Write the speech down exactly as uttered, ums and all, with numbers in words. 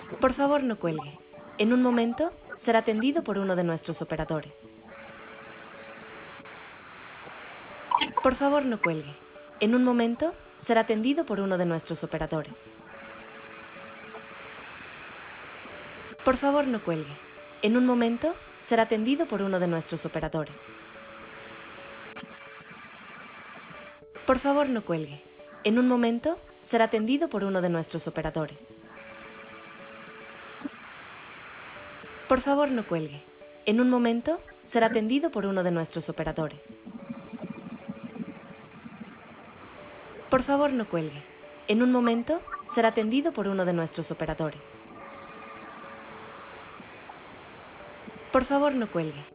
Por favor, no cuelgue. En un momento será atendido por uno de nuestros operadores. Por favor, no cuelgue. En un momento será atendido por uno de nuestros operadores. Por favor, no cuelgue. En un momento será atendido por uno de nuestros operadores. Por favor, no cuelgue. En un momento será atendido por uno de nuestros operadores. Por favor, no cuelgue. En un momento será atendido por uno de nuestros operadores. Por favor, no cuelgue. En un momento será atendido por uno de nuestros operadores. Por favor, no cuelgue.